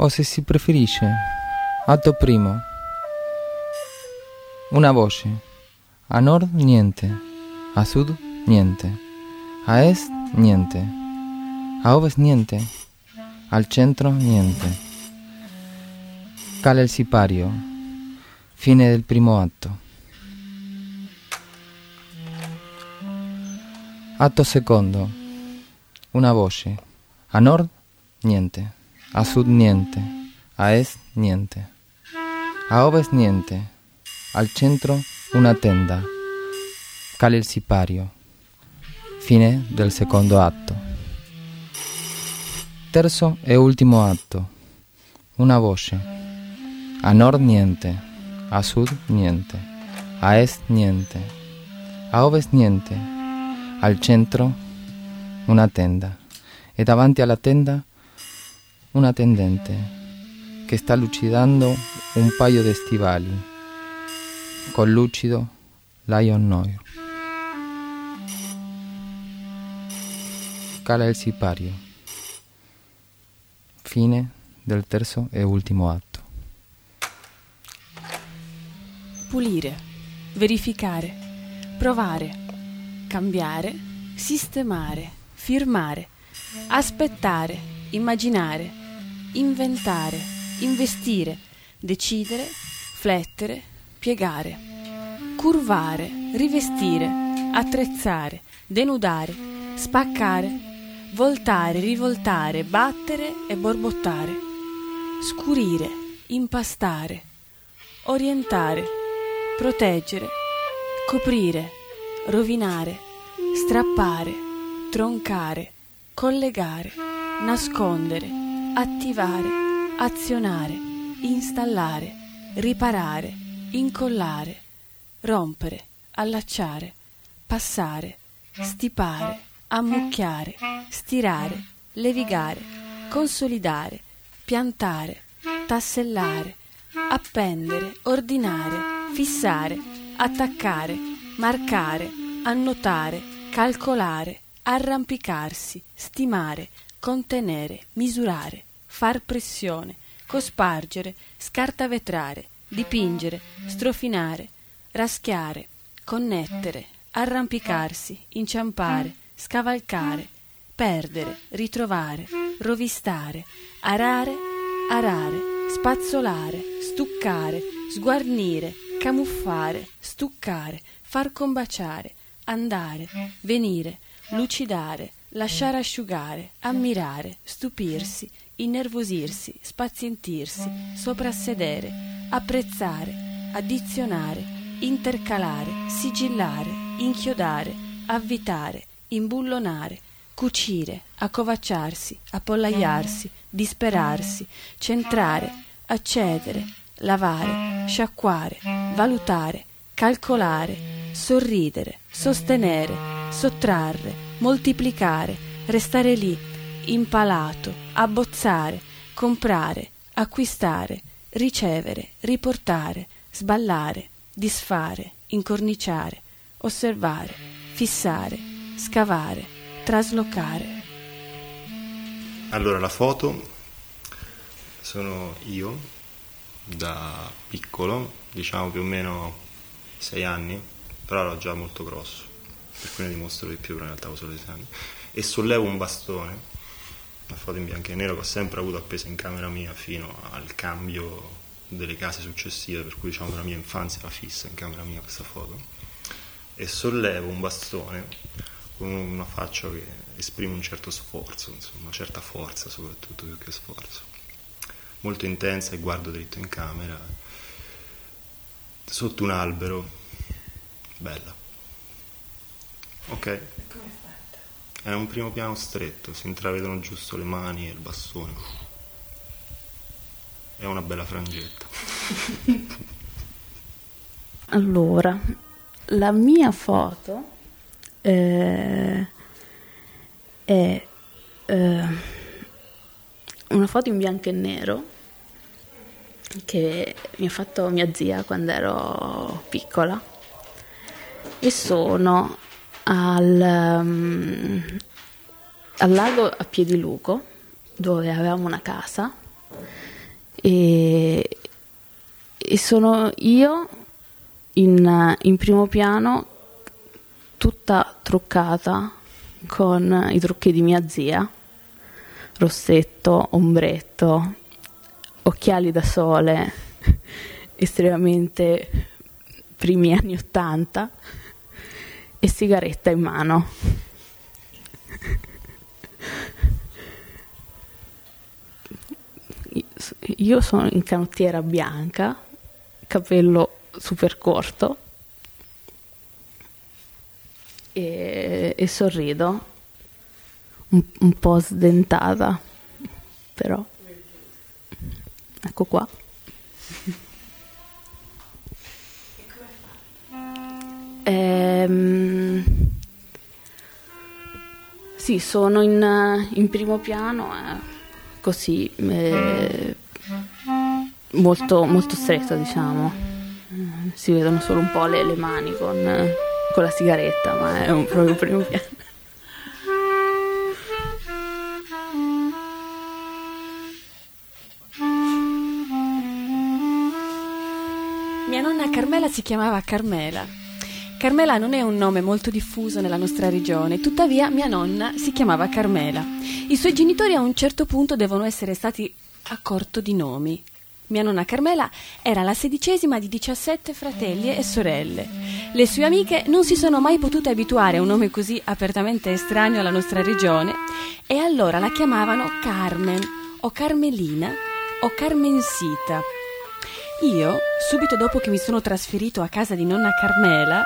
o se si preferisce, atto primo, una voce, a nord niente, a sud niente, a est niente, a ovest niente, al centro niente. Cala il sipario, fine del primo atto. Atto secondo, una voce, a nord niente, a sud niente, a est niente, a ovest niente, al centro una tenda. Cala il sipario, fine del secondo atto. Terzo e ultimo atto, una voce, a nord niente, a sud niente, a est niente, a ovest niente, al centro una tenda e davanti alla tenda una tendente che sta lucidando un paio di stivali col lucido Lion Noir. Cala il sipario, fine del terzo e ultimo atto. Pulire, verificare, provare, cambiare, sistemare, firmare, aspettare, immaginare, inventare, investire, decidere, flettere, piegare, curvare, rivestire, attrezzare, denudare, spaccare, voltare, rivoltare, battere e borbottare, scurire, impastare, orientare, proteggere, coprire, rovinare, strappare, troncare, collegare, nascondere, attivare, azionare, installare, riparare, incollare, rompere, allacciare, passare, stipare, ammucchiare, stirare, levigare, consolidare, piantare, tassellare, appendere, ordinare, fissare, attaccare, marcare, annotare, calcolare, arrampicarsi, stimare, contenere, misurare, far pressione, cospargere, scartavetrare, dipingere, strofinare, raschiare, connettere, arrampicarsi, inciampare, scavalcare, perdere, ritrovare, rovistare, arare, arare, spazzolare, stuccare, sguarnire, camuffare, stuccare, far combaciare, andare, venire, lucidare, lasciare asciugare, ammirare, stupirsi, innervosirsi, spazientirsi, soprassedere, apprezzare, addizionare, intercalare, sigillare, inchiodare, avvitare, imbullonare, cucire, accovacciarsi, appollaiarsi, disperarsi, centrare, accedere, lavare, sciacquare, valutare, calcolare, sorridere, sostenere, sottrarre, moltiplicare, restare lì, impalato, abbozzare, comprare, acquistare, ricevere, riportare, sballare, disfare, incorniciare, osservare, fissare, scavare, traslocare. Allora, la foto sono io da piccolo, diciamo più o meno 6 anni, però ero già molto grosso, per cui ne dimostro di più, però in realtà avevo solo 6 anni, e sollevo un bastone, una foto in bianco e nero che ho sempre avuto appesa in camera mia fino al cambio delle case successive, per cui diciamo che la mia infanzia era fissa in camera mia questa foto, e sollevo un bastone con una faccia che esprime un certo sforzo, insomma, una certa forza soprattutto, più che sforzo, molto intensa, e guardo dritto in camera sotto un albero, bella. Ok, è un primo piano stretto, si intravedono giusto le mani e il bastone, è una bella frangetta. Allora, la mia foto è una foto in bianco e nero che mi ha fatto mia zia quando ero piccola, e sono al lago a Piediluco, dove avevamo una casa e sono io in primo piano, tutta truccata con i trucchi di mia zia, rossetto, ombretto, occhiali da sole estremamente primi anni '80 e sigaretta in mano. Io sono in canottiera bianca, capello super corto e sorrido, un po' sdentata, però ecco qua. Sì, sono in primo piano, così molto, molto stretto, diciamo. Si vedono solo un po' le mani con la sigaretta, ma è proprio primo piano. Mia nonna Carmela si chiamava Carmela. Carmela non è un nome molto diffuso nella nostra regione, tuttavia mia nonna si chiamava Carmela. I suoi genitori a un certo punto devono essere stati a corto di nomi. Mia nonna Carmela era la 16ª di 17 fratelli e sorelle. Le sue amiche non si sono mai potute abituare a un nome così apertamente estraneo alla nostra regione e allora la chiamavano Carmen o Carmelina o Carmensita. Io, subito dopo che mi sono trasferito a casa di nonna Carmela,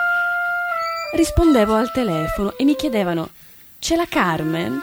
rispondevo al telefono e mi chiedevano: c'è la Carmen?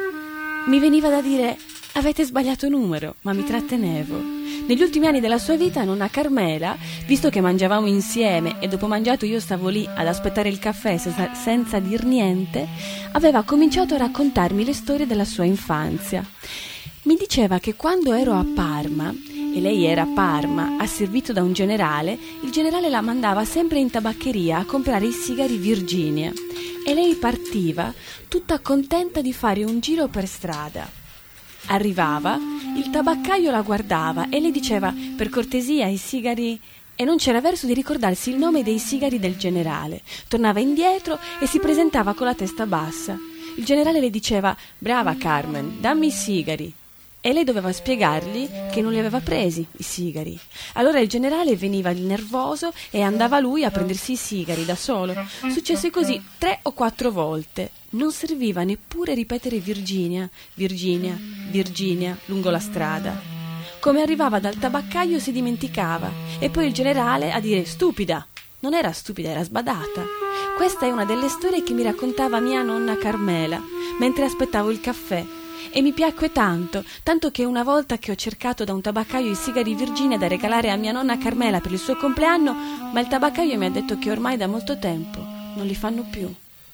Mi veniva da dire: avete sbagliato numero, ma mi trattenevo. Negli ultimi anni della sua vita nonna Carmela, visto che mangiavamo insieme e dopo mangiato io stavo lì ad aspettare il caffè senza dir niente, aveva cominciato a raccontarmi le storie della sua infanzia. Mi diceva che quando ero a Parma, e lei era a Parma, asservito da un generale, il generale la mandava sempre in tabaccheria a comprare i sigari Virginia e lei partiva tutta contenta di fare un giro per strada. Arrivava, il tabaccaio la guardava e le diceva: per cortesia i sigari, e non c'era verso di ricordarsi il nome dei sigari del generale. Tornava indietro e si presentava con la testa bassa. Il generale le diceva: brava Carmen, dammi i sigari. E lei doveva spiegargli che non li aveva presi i sigari. Allora il generale veniva nervoso e andava lui a prendersi i sigari da solo. Successe così 3 o 4 volte. Non serviva neppure ripetere Virginia, Virginia, Virginia lungo la strada. Come arrivava dal tabaccaio si dimenticava e poi il generale a dire: stupida. Non era stupida, era sbadata. Questa è una delle storie che mi raccontava mia nonna Carmela mentre aspettavo il caffè. E mi piacque tanto che una volta che ho cercato da un tabaccaio i sigari Virginia da regalare a mia nonna Carmela per il suo compleanno, ma il tabaccaio mi ha detto che ormai da molto tempo non li fanno più.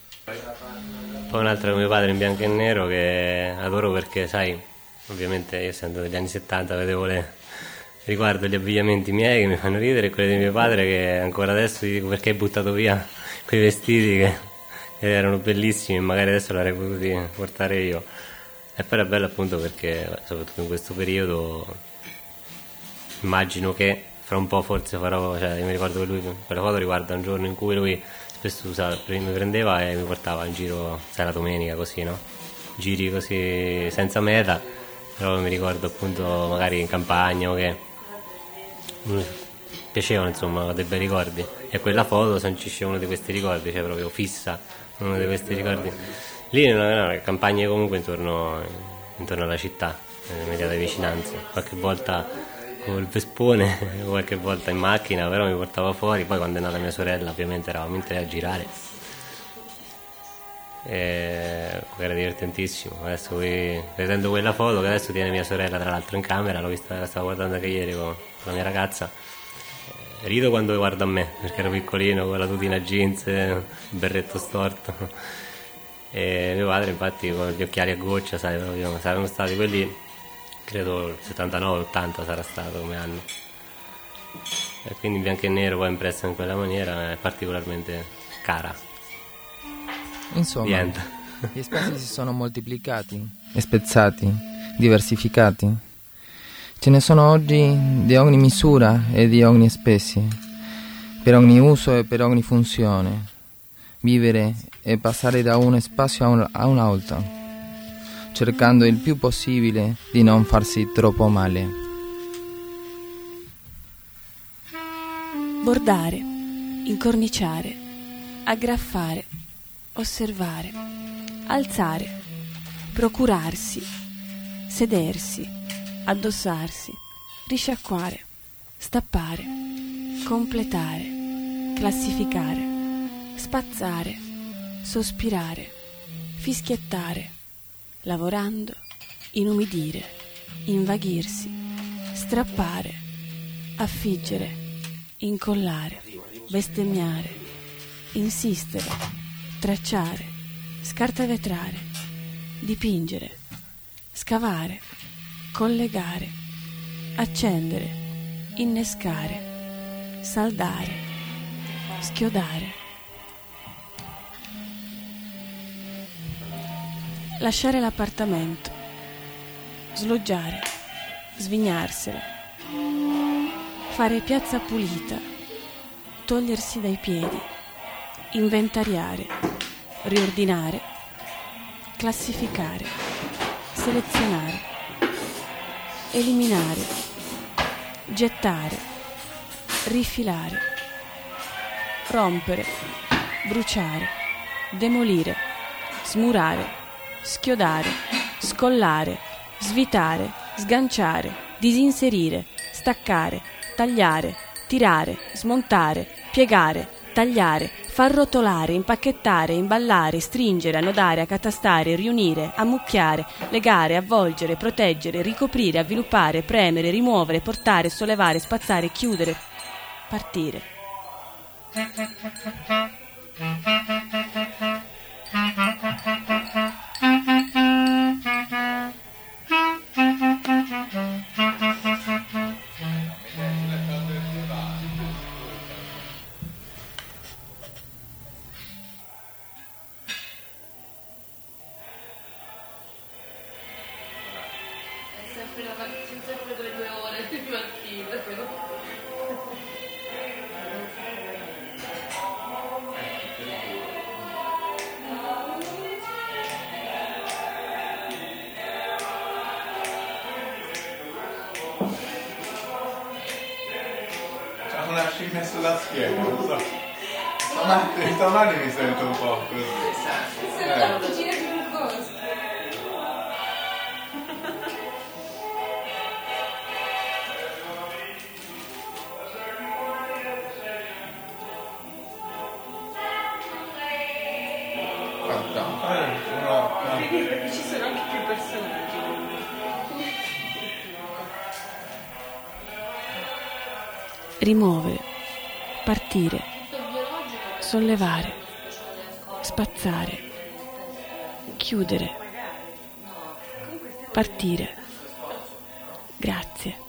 Poi un'altra con mio padre in bianco e nero che adoro perché, sai, ovviamente io essendo degli anni 70 vedevo riguardo gli abbigliamenti miei che mi fanno ridere e quelli di mio padre che ancora adesso gli dico: perché hai buttato via quei vestiti che erano bellissimi e magari adesso li avrei potuti portare io. E poi è bello appunto perché soprattutto in questo periodo immagino che fra un po' forse farò, cioè io mi ricordo che lui, quella foto riguarda un giorno in cui lui spesso mi prendeva e mi portava in giro, sai, la domenica così, no? Giri così senza meta, però mi ricordo appunto magari in campagna o che mi piacevano, insomma, dei bei ricordi e quella foto sancisce uno di questi ricordi, cioè proprio fissa uno di questi ricordi. Lì nella campagna comunque intorno alla città, nelle vicinanze, qualche volta col vespone, qualche volta in macchina, però mi portava fuori. Poi quando è nata mia sorella ovviamente eravamo in 3 a girare, era divertentissimo. Adesso vedendo quella foto che adesso tiene mia sorella tra l'altro in camera, l'ho vista, la stavo guardando anche ieri con la mia ragazza, rido quando guardo a me perché ero piccolino con la tutina jeans, il berretto storto. E mio padre infatti con gli occhiali a goccia, sai, proprio, saranno stati quelli, credo 79-80 sarà stato come anno, e quindi in bianco e nero poi impresso in quella maniera è particolarmente cara. Insomma, gli spazi si sono moltiplicati e spezzati, diversificati. Ce ne sono oggi di ogni misura e di ogni specie, per ogni uso e per ogni funzione, vivere e passare da uno spazio a un altro, cercando il più possibile di non farsi troppo male. Bordare, incorniciare, aggraffare, osservare, alzare, procurarsi, sedersi, addossarsi, risciacquare, stappare, completare, classificare, spazzare, sospirare, fischiettare, lavorando, inumidire, invaghirsi, strappare, affiggere, incollare, bestemmiare, insistere, tracciare, scartavetrare, dipingere, scavare, collegare, accendere, innescare, saldare, schiodare. Lasciare l'appartamento, sloggiare, svignarsene, fare piazza pulita, togliersi dai piedi, inventariare, riordinare, classificare, selezionare, eliminare, gettare, rifilare, rompere, bruciare, demolire, smurare, schiodare, scollare, svitare, sganciare, disinserire, staccare, tagliare, tirare, smontare, piegare, tagliare, far rotolare, impacchettare, imballare, stringere, annodare, accatastare, riunire, ammucchiare, legare, avvolgere, proteggere, ricoprire, avviluppare, premere, rimuovere, portare, sollevare, spazzare, chiudere, partire. Sempre quelle 2 ore di mattina. C'ha una scimmia sulla schiena, non so. Stamani mi sento un po' così. La cucina di un coso. Perché ci sono anche più personaggi. Rimuovere, partire, sollevare, spazzare, chiudere, partire. Grazie.